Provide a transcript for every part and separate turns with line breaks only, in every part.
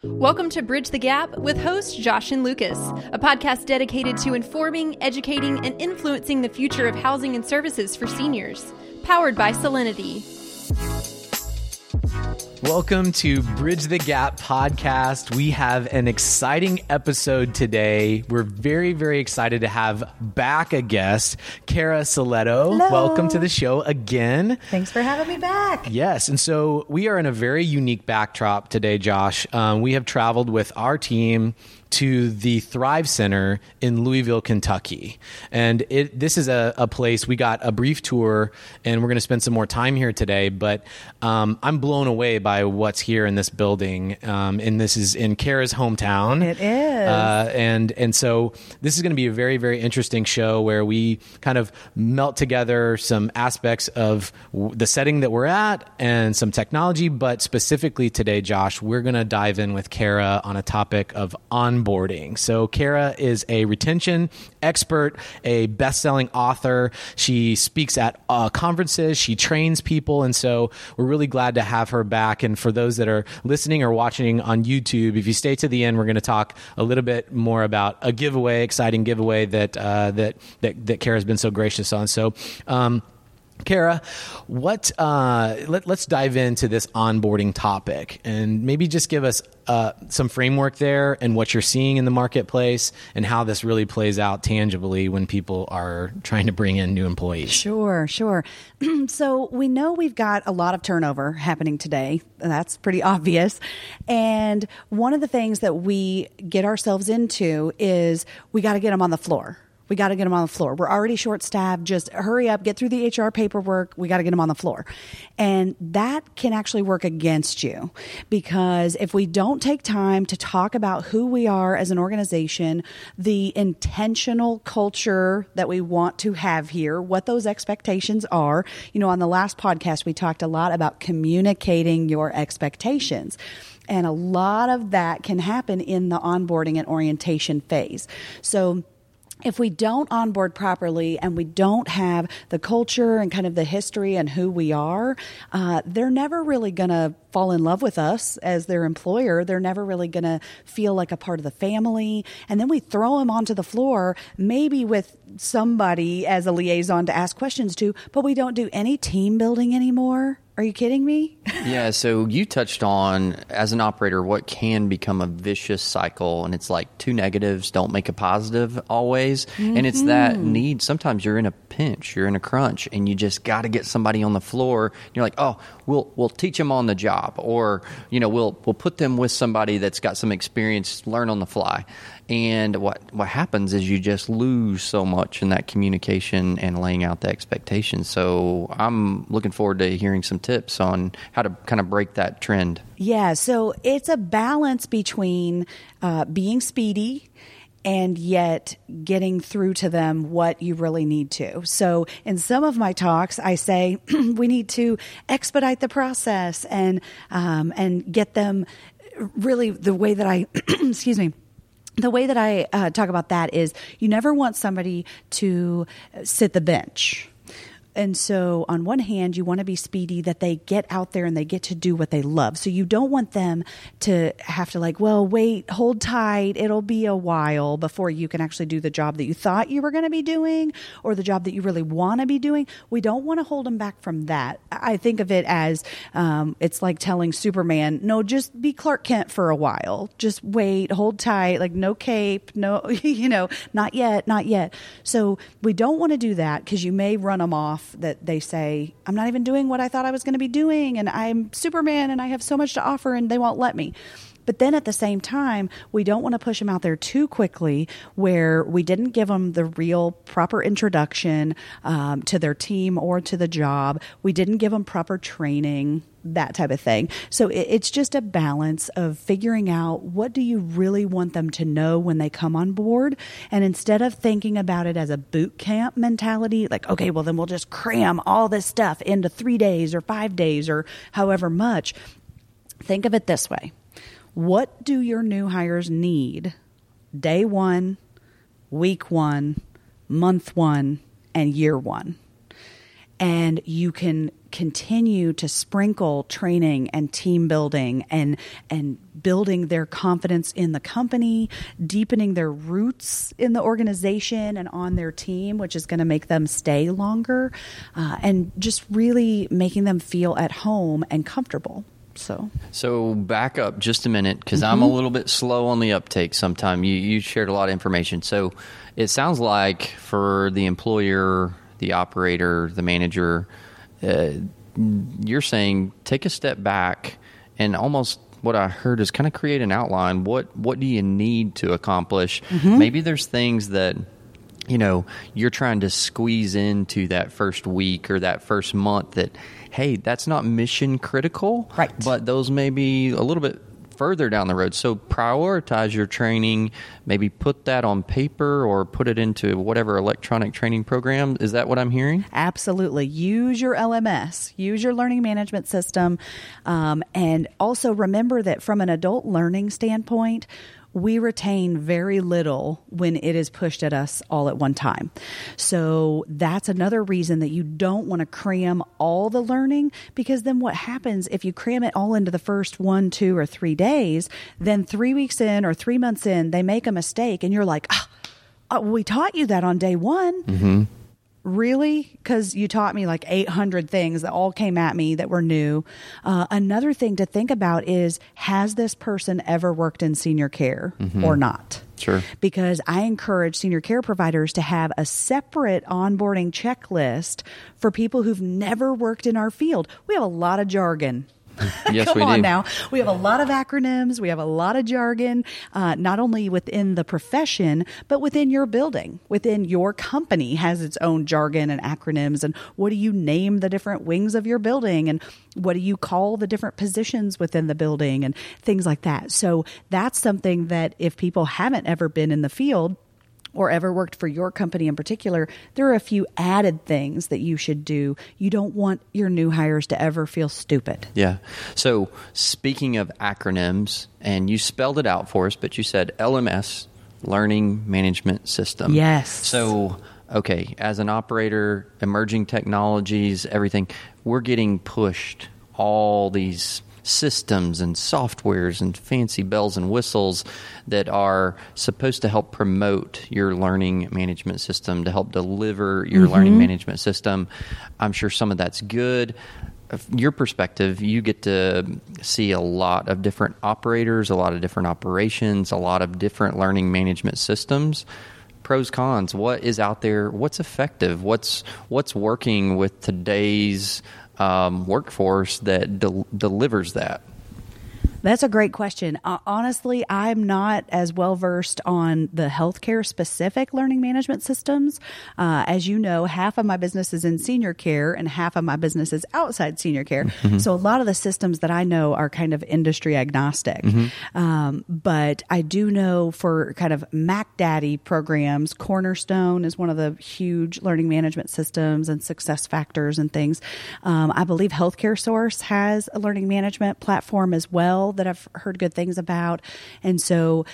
Welcome to Bridge the Gap with hosts Josh and Lucas, a podcast dedicated to informing, educating, and influencing the future of housing and services for seniors. Powered by Solinity.
Welcome to Bridge the Gap podcast. We have an exciting episode today. We're very, very excited to have back a guest, Kara Soletto.
Hello.
Welcome to the show again.
Thanks for having me back.
Yes, and so we are in a very unique backdrop today, Josh. We have traveled with our team to the Thrive Center in Louisville, Kentucky. And this is a place, we got a brief tour, and we're going to spend some more time here today, but I'm blown away by what's here in this building. And this is in Kara's hometown.
It is.
And so this is going to be a very, very interesting show where we kind of melt together some aspects of the setting that we're at and some technology, but specifically today, Josh, we're going to dive in with Kara on a topic of onboarding. So Kara is a retention expert, a best-selling author. She speaks at conferences. She trains people. And so we're really glad to have her back. And for those that are listening or watching on YouTube, if you stay to the end, we're going to talk a little bit more about a giveaway, exciting giveaway that Kara's been so gracious on. So, Kara, let's dive into this onboarding topic and maybe just give us some framework there and what you're seeing in the marketplace and how this really plays out tangibly when people are trying to bring in new employees.
Sure. So we know we've got a lot of turnover happening today. That's pretty obvious. And one of the things that we get ourselves into is we got to get them on the floor. We got to get them on the floor. We're already short-staffed. Just hurry up, get through the HR paperwork. We got to get them on the floor. And that can actually work against you because if we don't take time to talk about who we are as an organization, the intentional culture that we want to have here, what those expectations are. You know, on the last podcast, we talked a lot about communicating your expectations. And a lot of that can happen in the onboarding and orientation phase. So if we don't onboard properly and we don't have the culture and kind of the history and who we are, they're never really going to fall in love with us as their employer. They're never really going to feel like a part of the family. And then we throw them onto the floor, maybe with somebody as a liaison to ask questions to, but we don't do any team building anymore. Are you kidding me?
Yeah, so you touched on, as an operator, what can become a vicious cycle, and it's like two negatives don't make a positive always, and it's that need. Sometimes you're in a pinch, you're in a crunch, and you just got to get somebody on the floor. You're like, oh, we'll teach them on the job, or we'll put them with somebody that's got some experience, learn on the fly. And what happens is you just lose so much in that communication and laying out the expectations. So I'm looking forward to hearing some tips on how to kind of break that trend.
Yeah, so it's a balance between being speedy and yet getting through to them what you really need to. So in some of my talks, I say we need to expedite the process and get them really the way that I, excuse me, the way that I talk about that is you never want somebody to sit the bench. And so on one hand, you want to be speedy that they get out there and they get to do what they love. So you don't want them to have to wait, hold tight. It'll be a while before you can actually do the job that you thought you were going to be doing or the job that you really want to be doing. We don't want to hold them back from that. I think of it as it's like telling Superman, no, just be Clark Kent for a while. Just wait, hold tight, no cape, no, not yet. So we don't want to do that because you may run them off that they say, I'm not even doing what I thought I was going to be doing, and I'm Superman, and I have so much to offer, and they won't let me. But then at the same time, we don't want to push them out there too quickly where we didn't give them the real proper introduction to their team or to the job. We didn't give them proper training, that type of thing. So it's just a balance of figuring out what do you really want them to know when they come on board. And instead of thinking about it as a boot camp mentality, okay, well, then we'll just cram all this stuff into 3 days or 5 days or however much. Think of it this way. What do your new hires need day one, week one, month one, and year one? And you can continue to sprinkle training and team building and building their confidence in the company, deepening their roots in the organization and on their team, which is going to make them stay longer, and just really making them feel at home and comfortable. So
back up just a minute, because I'm a little bit slow on the uptake sometime. You shared a lot of information. So it sounds like for the employer, the operator, the manager, you're saying take a step back and almost what I heard is kind of create an outline. What do you need to accomplish? Maybe there's things that you're trying to squeeze into that first week or that first month that, hey, that's not mission critical,
right?
But those may be a little bit further down the road. So prioritize your training, maybe put that on paper or put it into whatever electronic training program. Is that what I'm hearing?
Absolutely. Use your LMS, use your learning management system. And also remember that from an adult learning standpoint, we retain very little when it is pushed at us all at one time. So that's another reason that you don't want to cram all the learning, because then what happens if you cram it all into the first 1, 2, or 3 days, then 3 weeks in or 3 months in, they make a mistake and you're like, we taught you that on day one. Really? Because you taught me like 800 things that all came at me that were new. Another thing to think about is, has this person ever worked in senior care or not?
Sure.
Because I encourage senior care providers to have a separate onboarding checklist for people who've never worked in our field. We have a lot of jargon.
Yes,
Come
we
on
do.
now. We have a lot of acronyms. We have a lot of jargon, not only within the profession, but within your building, within your company has its own jargon and acronyms. And what do you name the different wings of your building? And what do you call the different positions within the building and things like that? So that's something that if people haven't ever been in the field or ever worked for your company in particular, there are a few added things that you should do. You don't want your new hires to ever feel stupid.
Yeah. So speaking of acronyms, and you spelled it out for us, but you said LMS, Learning Management System.
Yes.
So, okay, as an operator, emerging technologies, everything, we're getting pushed all these systems and softwares and fancy bells and whistles that are supposed to help promote your learning management system, to help deliver your learning management system. I'm sure some of that's good. From your perspective, you get to see a lot of different operators, a lot of different operations, a lot of different learning management systems. Pros, cons, what is out there? What's effective? What's working with today's workforce that delivers that?
That's a great question. Honestly, I'm not as well versed on the healthcare specific learning management systems. As you know, half of my business is in senior care and half of my business is outside senior care. So a lot of the systems that I know are kind of industry agnostic. But I do know for kind of Mac Daddy programs, Cornerstone is one of the huge learning management systems, and Success Factors and things. I believe Healthcare Source has a learning management platform as well that I've heard good things about. And so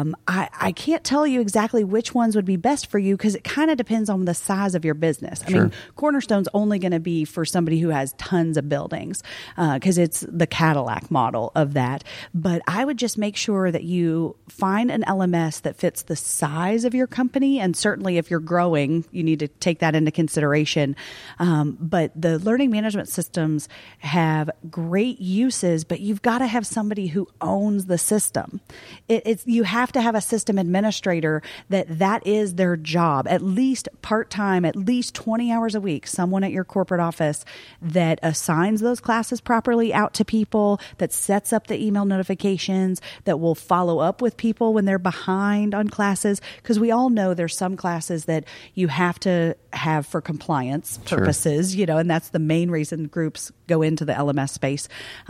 I can't tell you exactly which ones would be best for you, because it kind of depends on the size of your business. I mean, Cornerstone's only going to be for somebody who has tons of buildings, because it's the Cadillac model of that. But I would just make sure that you find an LMS that fits the size of your company. And certainly if you're growing, you need to take that into consideration. But the learning management systems have great uses, but you've got to have somebody who owns the system. You have to have a system administrator that is their job, at least part-time, at least 20 hours a week, someone at your corporate office that assigns those classes properly out to people, that sets up the email notifications, that will follow up with people when they're behind on classes. Because we all know there's some classes that you have to have for compliance purposes, and that's the main reason groups go into the LMS space.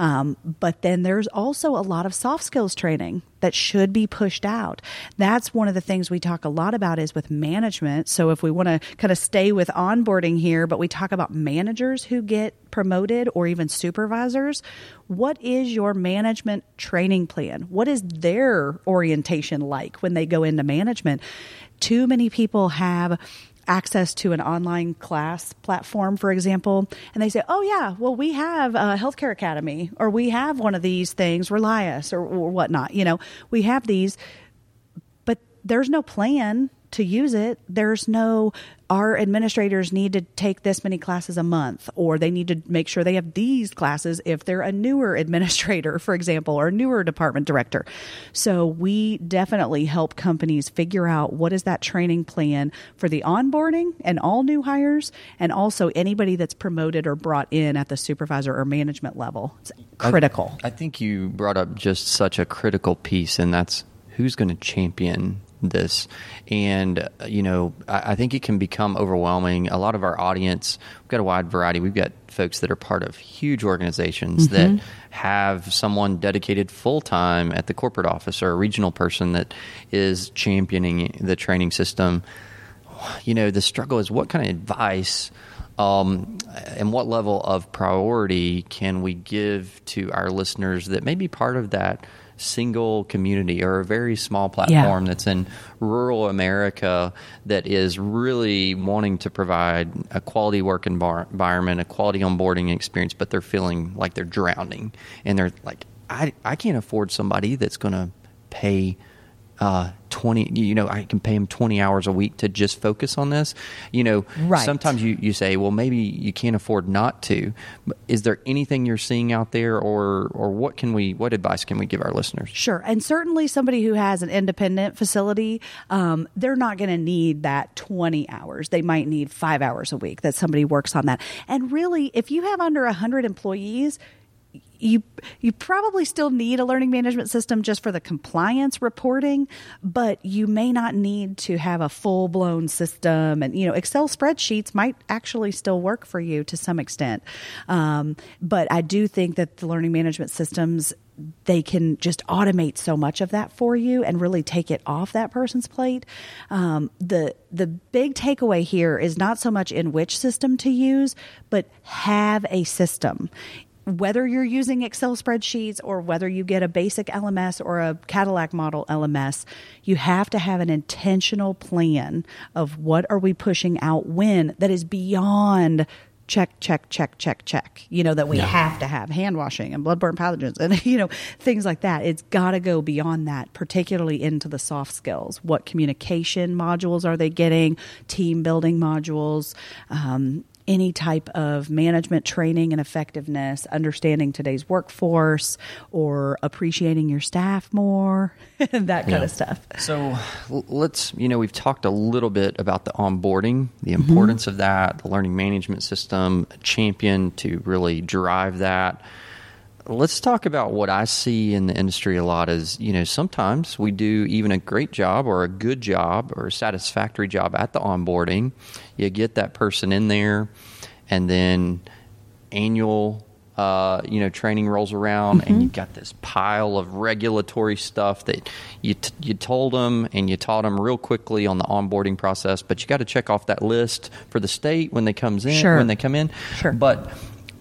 But then there's also a lot of soft skills training that should be pushed out. That's one of the things we talk a lot about is with management. So if we want to kind of stay with onboarding here, but we talk about managers who get promoted or even supervisors, what is your management training plan? What is their orientation like when they go into management? Too many people have access to an online class platform, for example, and they say, oh yeah, well, we have a healthcare academy, or we have one of these things, Relias or whatnot. We have these, but there's no plan to use it. There's no, our administrators need to take this many classes a month, or they need to make sure they have these classes if they're a newer administrator, for example, or newer department director. So we definitely help companies figure out what is that training plan for the onboarding and all new hires, and also anybody that's promoted or brought in at the supervisor or management level. It's critical.
I think you brought up just such a critical piece, and that's who's going to champion this. And, I think it can become overwhelming. A lot of our audience, we've got a wide variety. We've got folks that are part of huge organizations that have someone dedicated full-time at the corporate office, or a regional person that is championing the training system. The struggle is, what kind of advice and what level of priority can we give to our listeners that may be part of that single community or a very small platform that's in rural America that is really wanting to provide a quality work environment, a quality onboarding experience, but they're feeling like they're drowning, and they're like, I can't afford somebody that's going to pay 20, I can pay them 20 hours a week to just focus on this.
Right.
Sometimes you say, well, maybe you can't afford not to. But is there anything you're seeing out there, or what advice can we give our listeners?
Sure. And certainly somebody who has an independent facility, they're not going to need that 20 hours. They might need 5 hours a week that somebody works on that. And really, if you have under 100 employees, you probably still need a learning management system just for the compliance reporting, but you may not need to have a full-blown system. And, Excel spreadsheets might actually still work for you to some extent. But I do think that the learning management systems, they can just automate so much of that for you and really take it off that person's plate. The big takeaway here is not so much in which system to use, but have a system. Whether you're using Excel spreadsheets or whether you get a basic LMS or a Cadillac model LMS, you have to have an intentional plan of what are we pushing out when that is beyond check, that we have to have hand washing and bloodborne pathogens and, things like that. It's got to go beyond that, particularly into the soft skills. What communication modules are they getting? Team building modules, any type of management training and effectiveness, understanding today's workforce, or appreciating your staff more, that kind of stuff.
So let's, we've talked a little bit about the onboarding, the importance of that, the learning management system, a champion to really drive that. Let's talk about what I see in the industry a lot is, sometimes we do even a great job or a good job or a satisfactory job at the onboarding. You get that person in there, and then annual, training rolls around, and you've got this pile of regulatory stuff that you told them and you taught them real quickly on the onboarding process, but you got to check off that list for the state when they come in.
Sure.
But,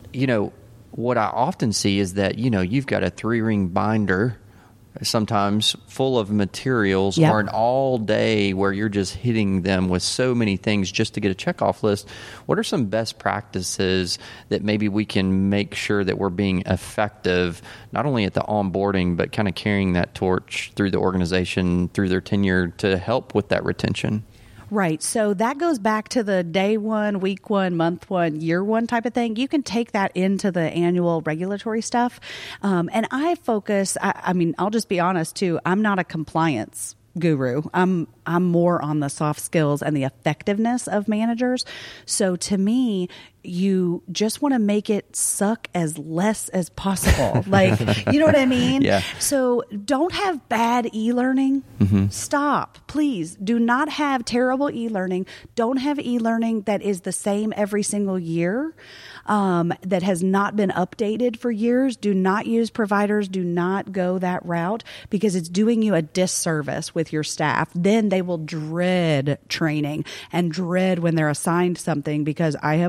what I often see is that, you've got a 3-ring binder sometimes full of materials or an all day where you're just hitting them with so many things just to get a checkoff list. What are some best practices that maybe we can make sure that we're being effective, not only at the onboarding, but kind of carrying that torch through the organization, through their tenure to help with that retention?
Right. So that goes back to the day one, week one, month one, year one type of thing. You can take that into the annual regulatory stuff. And I focus, I'll just be honest too, I'm not a compliance guru. I'm more on the soft skills and the effectiveness of managers. So to me, you just want to make it suck as less as possible. You know what I mean?
Yeah.
So don't have bad e-learning. Stop. Please do not have terrible e-learning. Don't have e-learning that is the same every single year, that has not been updated for years. Do not use providers. Do not go that route, because it's doing you a disservice with your staff. Then they will dread training and dread when they're assigned something, because I have watched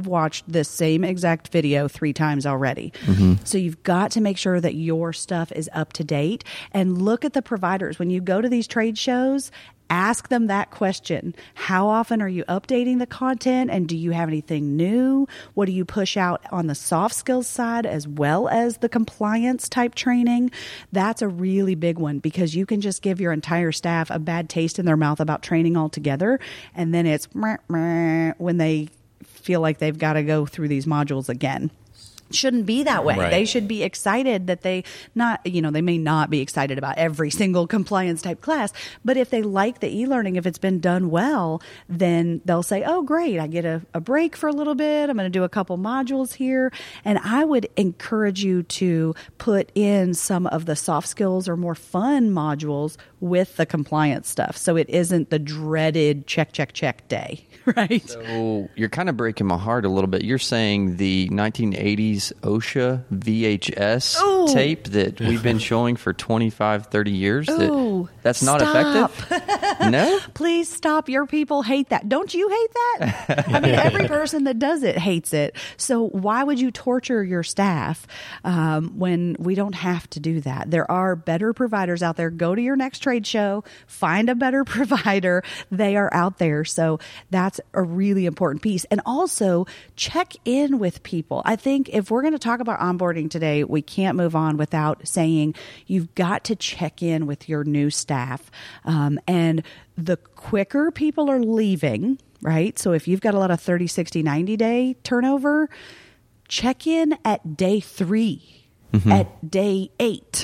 this same exact video 3 times already. So you've got to make sure that your stuff is up to date, and look at the providers. When you go to these trade shows, ask them that question. How often are you updating the content, and do you have anything new? What do you push out on the soft skills side as well as the compliance type training? That's a really big one, because you can just give your entire staff a bad taste in their mouth about training altogether, and then it's when they feel like they've got to go through these modules again. Shouldn't be that way.
Right.
They should be excited that they may not be excited about every single compliance type class, but if they like the e-learning, if it's been done well, then they'll say, oh, great, I get a break for a little bit. I'm going to do a couple modules here. And I would encourage you to put in some of the soft skills or more fun modules with the compliance stuff, so it isn't the dreaded check day, right?
So you're kind of breaking my heart a little bit. You're saying the 1980s OSHA VHS tape that we've been showing for 25, 30 years, that's not effective? No?
Please stop. Your people hate that. Don't you hate that? I mean, every person that does it hates it. So why would you torture your staff when we don't have to do that? There are better providers out there. Go to your next trade show, find a better provider. They are out there. So that's a really important piece. And also check in with people. I think if we're going to talk about onboarding today, we can't move on without saying you've got to check in with your new staff. And the quicker people are leaving, right? So if you've got a lot of 30, 60, 90 day turnover, check in at day 3. At day 8.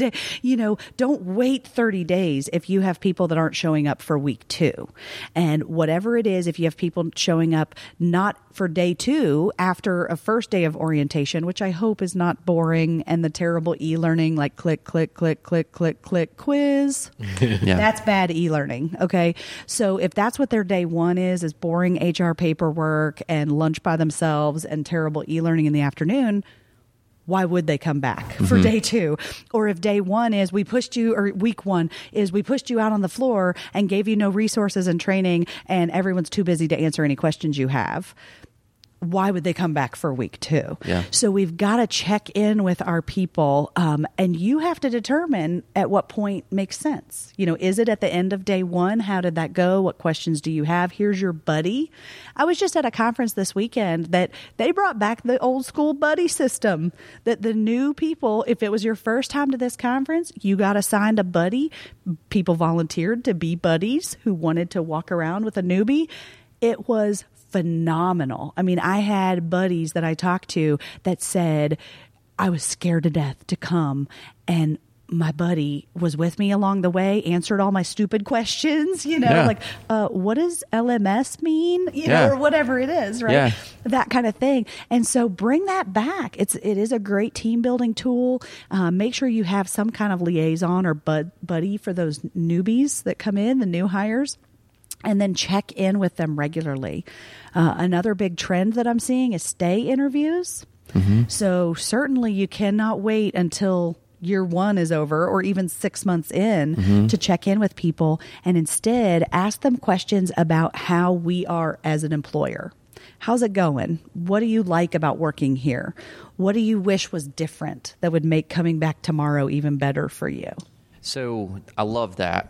Don't wait 30 days if you have people that aren't showing up for week 2. And whatever it is, if you have people showing up not for day 2 after a first day of orientation, which I hope is not boring and the terrible e-learning like click, click, click, click, click, click, quiz. That's bad e-learning. Okay. So if that's what their day 1 is boring HR paperwork and lunch by themselves and terrible e-learning in the afternoon, why would they come back for day 2? Or if day 1 is week 1 is we pushed you out on the floor and gave you no resources and training and everyone's too busy to answer any questions you have, why would they come back for week 2?
Yeah.
So we've got to check in with our people, and you have to determine at what point makes sense. Is it at the end of day 1? How did that go? What questions do you have? Here's your buddy. I was just at a conference this weekend that they brought back the old school buddy system, that the new people, if it was your first time to this conference, you got assigned a buddy. People volunteered to be buddies who wanted to walk around with a newbie. It was phenomenal. I mean, I had buddies that I talked to that said, I was scared to death to come, and my buddy was with me along the way, answered all my stupid questions, like, what does LMS mean? Or whatever it is, right?
Yeah.
That kind of thing. And so bring that back. It is a great team building tool. Make sure you have some kind of liaison or buddy for those newbies that come in, the new hires. And then check in with them regularly. Another big trend that I'm seeing is stay interviews. So certainly you cannot wait until year 1 is over or even 6 months in to check in with people, and instead ask them questions about how we are as an employer. How's it going? What do you like about working here? What do you wish was different that would make coming back tomorrow even better for you?
So I love that.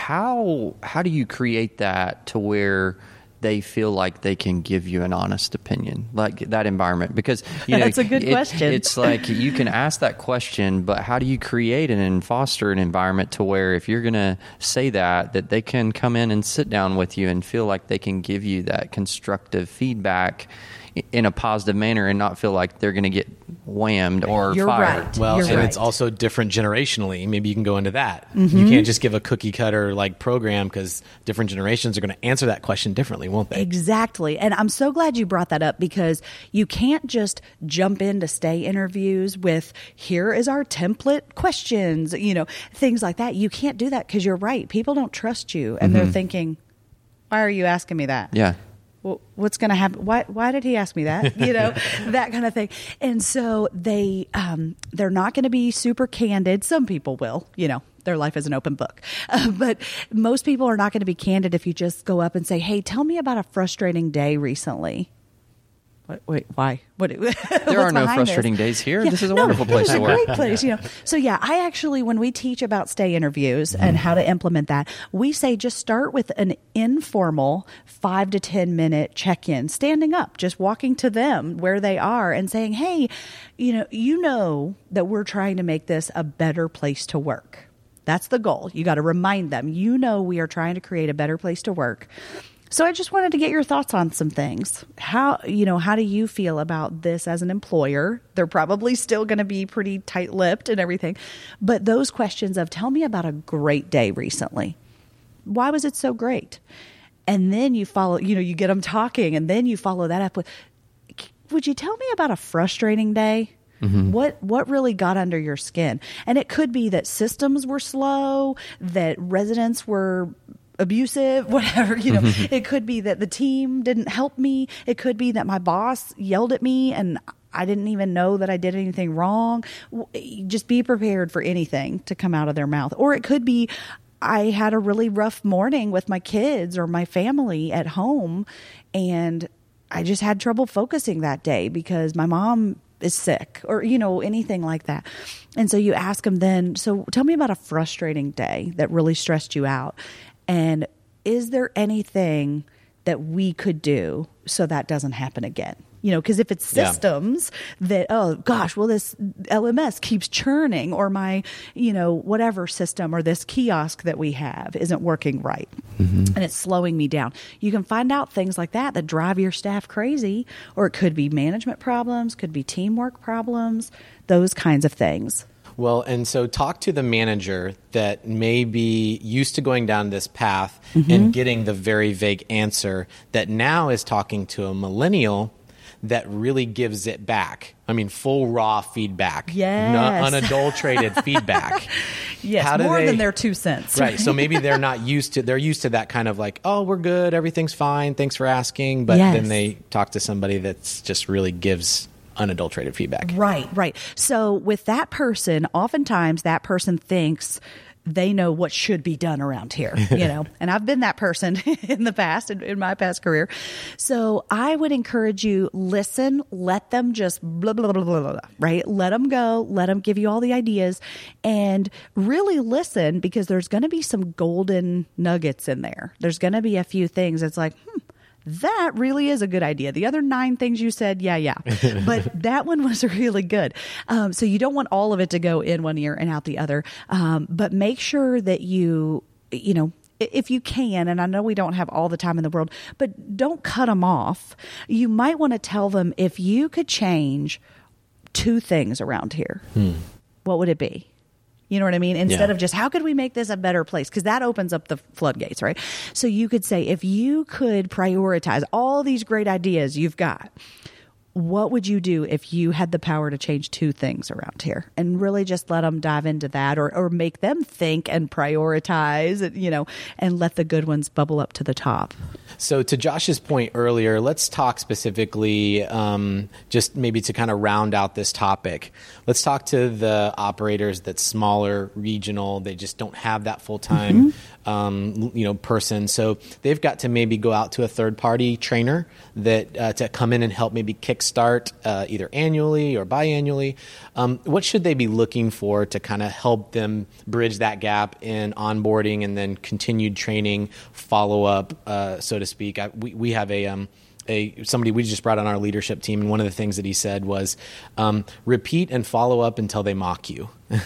How do you create that to where they feel like they can give you an honest opinion, like that environment? Because
that's a good question.
It's like you can ask that question, but how do you create and foster an environment to where if you're going to say that they can come in and sit down with you and feel like they can give you that constructive feedback in a positive manner and not feel like they're going to get whammed or
You're
fired.
right.
Well,
You're
and
right.
it's also different generationally. Maybe you can go into that. You can't just give a cookie cutter like program, because different generations are going to answer that question differently, won't they?
Exactly. And I'm so glad you brought that up, because you can't just jump into stay interviews with, here is our template questions, things like that. You can't do that, because you're right. People don't trust you, and they're thinking, why are you asking me that?
Yeah.
Well, what's going to happen? Why did he ask me that? That kind of thing. And so they're not going to be super candid. Some people will, their life is an open book. But most people are not going to be candid if you just go up and say, hey, tell me about a frustrating day recently. Wait, why?
There are no frustrating days here. This is a wonderful place to work.
It's a great place, you know. So yeah, I actually, when we teach about stay interviews and how to implement that, we say just start with an informal 5 to 10 minute check-in, standing up, just walking to them where they are and saying, hey, you know that we're trying to make this a better place to work. That's the goal. You got to remind them, we are trying to create a better place to work. So I just wanted to get your thoughts on some things. How do you feel about this as an employer? They're probably still going to be pretty tight-lipped and everything. But those questions of, tell me about a great day recently. Why was it so great? And then you follow, you get them talking, and then you follow that up with, would you tell me about a frustrating day? Mm-hmm. What really got under your skin? And it could be that systems were slow, that residents were abusive, whatever, It could be that the team didn't help me. It could be that my boss yelled at me and I didn't even know that I did anything wrong. Just be prepared for anything to come out of their mouth. Or it could be I had a really rough morning with my kids or my family at home and I just had trouble focusing that day because my mom is sick or, anything like that. And so you ask them then, so tell me about a frustrating day that really stressed you out. And is there anything that we could do so that doesn't happen again? Because if it's systems that, oh gosh, well, this LMS keeps churning or my, whatever system or this kiosk that we have isn't working right and it's slowing me down. You can find out things like that drive your staff crazy, or it could be management problems, could be teamwork problems, those kinds of things.
Well, and so talk to the manager that may be used to going down this path and getting the very vague answer that now is talking to a millennial that really gives it back. I mean, full raw feedback.
Yes.
Unadulterated feedback.
Yes, more than their 2 cents.
Right. So maybe they're used to that kind of like, oh, we're good, everything's fine, thanks for asking. But then they talk to somebody that's just really gives unadulterated feedback.
Right. So with that person, oftentimes that person thinks they know what should be done around here, and I've been that person in the past, in my past career. So I would encourage you, listen, let them just blah, blah, blah, blah, blah, right? Let them go, let them give you all the ideas and really listen, because there's going to be some golden nuggets in there. There's going to be a few things. It's like, that really is a good idea. The other 9 things you said, yeah. But that one was really good. So you don't want all of it to go in one ear and out the other. But make sure that you if you can, and I know we don't have all the time in the world, but don't cut them off. You might want to tell them, if you could change 2 things around here, what would it be? You know what I mean? Instead of just, how could we make this a better place? Because that opens up the floodgates, right? So you could say, if you could prioritize all these great ideas you've got, what would you do if you had the power to change 2 things around here? And really just let them dive into that, or make them think and prioritize, and let the good ones bubble up to the top.
So to Josh's point earlier, let's talk specifically, just maybe to kind of round out this topic. Let's talk to the operators that's smaller, regional. They just don't have that full-time, person. So they've got to maybe go out to a third-party trainer that to come in and help maybe kickstart either annually or biannually. What should they be looking for to kind of help them bridge that gap in onboarding and then continued training, follow-up, so to speak? We have somebody we just brought on our leadership team, and one of the things that he said was, repeat and follow up until they mock you.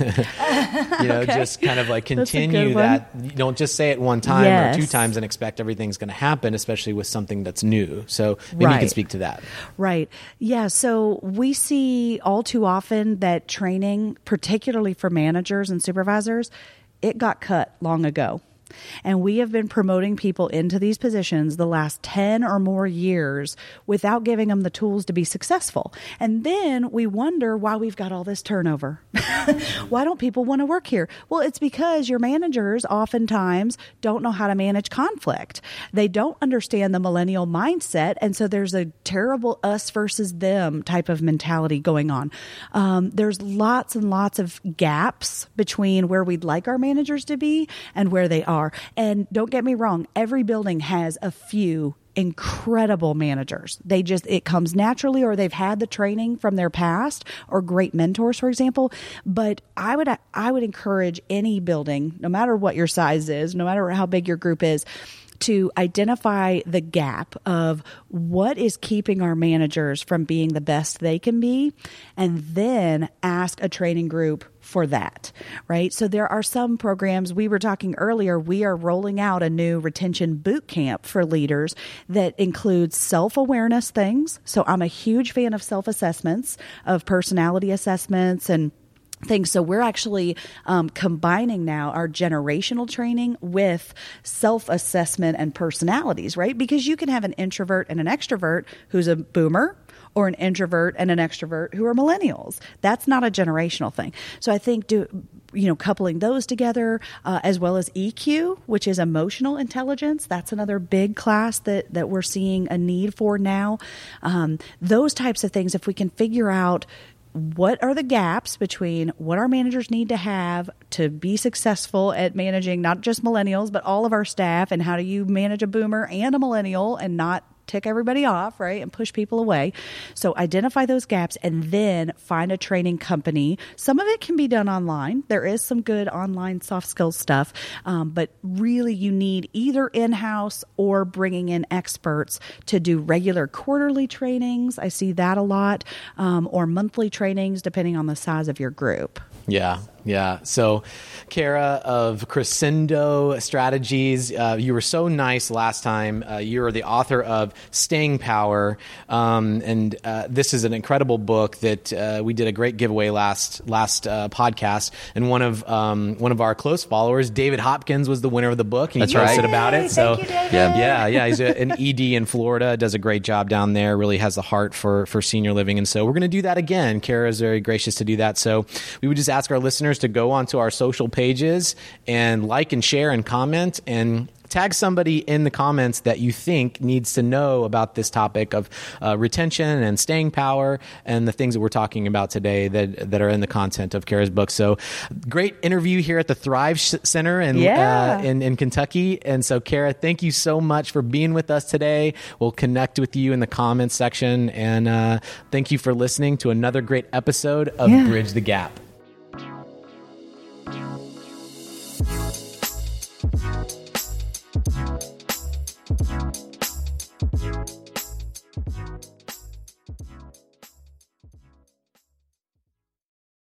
Okay. Just kind of like continue that. You don't just say it one time or 2 times and expect everything's going to happen, especially with something that's new. So maybe you can speak to that.
Right. Yeah. So we see all too often that training, particularly for managers and supervisors, it got cut long ago. And we have been promoting people into these positions the last 10 or more years without giving them the tools to be successful. And then we wonder why we've got all this turnover. Why don't people want to work here? Well, it's because your managers oftentimes don't know how to manage conflict. They don't understand the millennial mindset. And so there's a terrible us versus them type of mentality going on. There's lots and lots of gaps between where we'd like our managers to be and where they are. And don't get me wrong, every building has a few incredible managers. It comes naturally, or they've had the training from their past, or great mentors, for example. But I would encourage any building, no matter what your size is, no matter how big your group is, to identify the gap of what is keeping our managers from being the best they can be, and then ask a training group for that, right? So there are some programs, we were talking earlier, we are rolling out a new retention boot camp for leaders that includes self-awareness things. So I'm a huge fan of self-assessments, of personality assessments and things. So we're actually combining now our generational training with self-assessment and personalities, right? Because you can have an introvert and an extrovert who's a boomer, or an introvert and an extrovert who are millennials. That's not a generational thing. So I think coupling those together, as well as EQ, which is emotional intelligence. That's another big class that we're seeing a need for now. Those types of things, if we can figure out what are the gaps between what our managers need to have to be successful at managing not just millennials, but all of our staff, and how do you manage a boomer and a millennial and not tick everybody off, right, and push people away. So identify those gaps and then find a training company. Some of it can be done online. There is some good online soft skills stuff, but really you need either in-house or bringing in experts to do regular quarterly trainings. I see that a lot, or monthly trainings, depending on the size of your group.
Yeah. So, Kara of Crescendo Strategies, you were so nice last time. You are the author of Staying Power, and this is an incredible book that we did a great giveaway last podcast. And one of our close followers, David Hopkins, was the winner of the book, and he posted about it. So,
thank you, David.
yeah, he's an ED in Florida, does a great job down there. Really has the heart for senior living, and so we're going to do that again. Kara is very gracious to do that. So we would just ask our listeners to go onto our social pages and like and share and comment and tag somebody in the comments that you think needs to know about this topic of retention and staying power and the things that we're talking about today that are in the content of Kara's book. So great interview here at the Thrive Center in Kentucky. And so, Kara, thank you so much for being with us today. We'll connect with you in the comments section. And thank you for listening to another great episode of Bridge the Gap.